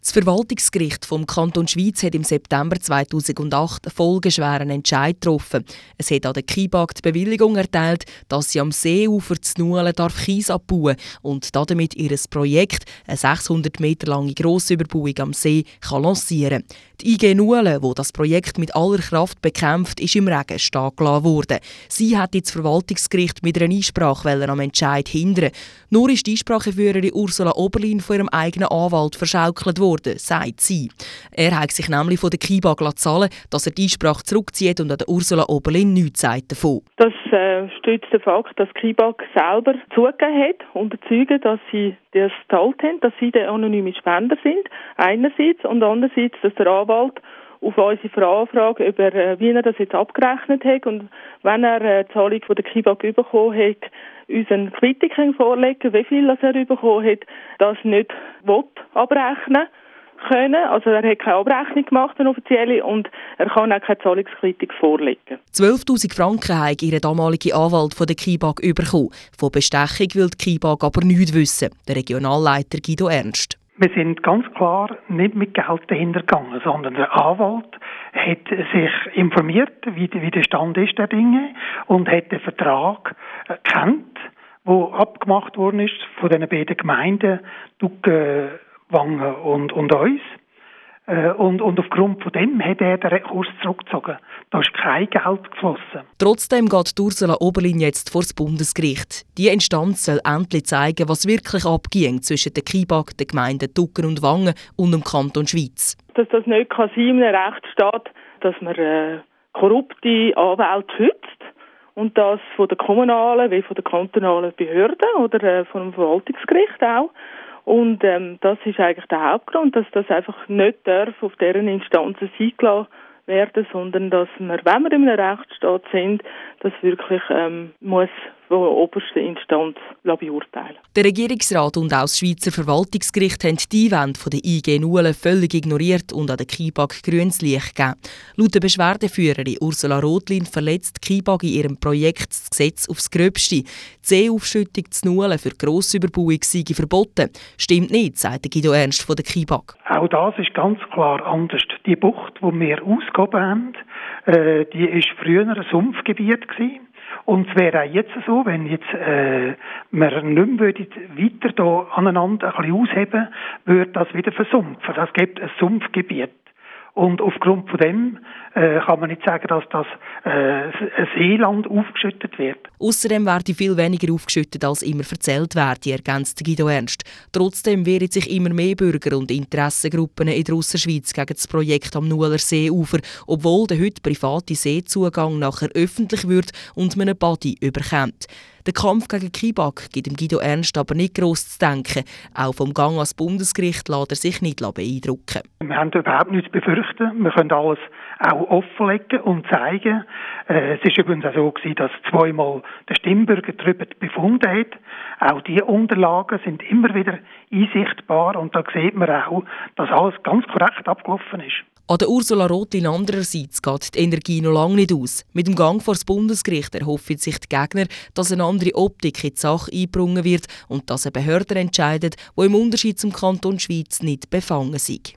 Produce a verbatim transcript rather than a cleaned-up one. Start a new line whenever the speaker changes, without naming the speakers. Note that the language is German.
Das Verwaltungsgericht vom Kanton Schwyz hat im September zweitausendacht einen folgeschweren Entscheid getroffen. Es hat an der KIBAG die Bewilligung erteilt, dass sie am Seeufer zu Nuelen darf Kies abbauen und damit ihr Projekt, eine sechshundert Meter lange Grossüberbauung am See, kann lancieren. Die I G Nuelen, die das Projekt mit aller Kraft bekämpft, ist im Regen stehen gelassen worden. Sie hat das Verwaltungsgericht mit einer Einsprache am Entscheid hindern. Nur ist die Einspracheführerin Ursula Oberlin von ihrem eigenen Anwalt verschaukelt worden, sagt sie. Er hat sich nämlich von der KIBAG zahlen lassen, dass er die Einsprache zurückzieht und an der Ursula Oberlin nichts sagt davon.
Das äh, stützt den Fakt, dass KIBAG selber zugegeben hat, unterzeugen, dass sie das gezahlt haben, dass sie der anonyme Spender sind, einerseits, und andererseits, dass der Anwalt auf unsere Anfrage, über, äh, wie er das jetzt abgerechnet hat und wenn er äh, die Zahlung von der KIBAG bekommen hat, uns eine Quittung vorlegen, wie viel er bekommen hat, das nicht will abrechnen können. Also er hat keine Abrechnung gemacht, eine offizielle, und er kann auch keine Zahlungsquittung vorlegen.
zwölftausend Franken hat ihr damaliger Anwalt von der KIBAG bekommen. Von Bestechung will die KIBAG aber nichts wissen. Der Regionalleiter Guido Ernst.
Wir sind ganz klar nicht mit Geld dahinter gegangen, sondern der Anwalt hat sich informiert, wie, wie der Stand ist der Dinge, und hat den Vertrag gekannt, der abgemacht worden ist von den beiden Gemeinden, Duggenwangen und, und uns. Und, und aufgrund von dem hat er den Rekurs zurückgezogen. Da ist kein Geld geflossen.
Trotzdem geht Ursula Oberlin jetzt vor das Bundesgericht. Die Instanz soll endlich zeigen, was wirklich abging zwischen der KIBAG, den Gemeinden Duggen und Wangen und dem Kanton Schwyz.
Dass das nicht kann sein in einem Rechtsstaat, dass man äh, korrupte Anwälte schützt und das von der kommunalen wie von der kantonalen Behörden oder äh, vom Verwaltungsgericht auch. Und ähm, das ist eigentlich der Hauptgrund, dass das einfach nicht darf auf deren Instanzen eingelassen werden, sondern dass wir, wenn wir in einem Rechtsstaat sind, das wirklich ähm, muss von der obersten Instanz beurteilen.
Der Regierungsrat und auch das Schweizer Verwaltungsgericht haben die Einwände von der I G Nuelen völlig ignoriert und an der KIBAG grünes Licht gegeben. Laut der Beschwerdeführerin Ursula Rotlin verletzt die KIBAG in ihrem Projekt das Gesetz aufs Gröbste. Die Seeaufschüttung zu Nuelen für Grossüberbauung sei verboten. Stimmt nicht, sagt Guido Ernst von der KIBAG.
Auch das ist ganz klar anders. Die Bucht, die wir ausgehoben haben, äh, die war früher ein Sumpfgebiet gewesen. Und es wäre auch jetzt so, wenn jetzt äh, wir nicht mehr weiter da aneinander ein bisschen ausheben, würde das wieder versumpfen. Das gibt ein Sumpfgebiet. Und aufgrund von dem äh, kann man nicht sagen, dass das äh, ein Seeland aufgeschüttet wird.
Außerdem werde viel weniger aufgeschüttet, als immer erzählt werde, ergänzt Guido Ernst. Trotzdem wehren sich immer mehr Bürger und Interessengruppen in der Ausserschweiz gegen das Projekt am Nueler Seeufer, obwohl der heute private Seezugang nachher öffentlich wird und man eine Badi überkommt. Der Kampf gegen KIBAG gibt dem Guido Ernst aber nicht gross zu denken. Auch vom Gang ans Bundesgericht lässt er sich nicht beeindrucken.
Wir haben überhaupt nichts zu befürchten. Wir können alles auch offenlegen und zeigen. Äh, es war übrigens auch so, dass zweimal der Stimmbürger darüber befunden hat. Auch diese Unterlagen sind immer wieder einsichtbar und da sieht man auch, dass alles ganz korrekt abgelaufen ist.
An der Ursula Rotlin andererseits geht die Energie noch lange nicht aus. Mit dem Gang vor das Bundesgericht erhoffen sich die Gegner, dass eine andere Optik in die Sache eingebracht wird und dass eine Behörde entscheidet, die im Unterschied zum Kanton Schwyz nicht befangen sei.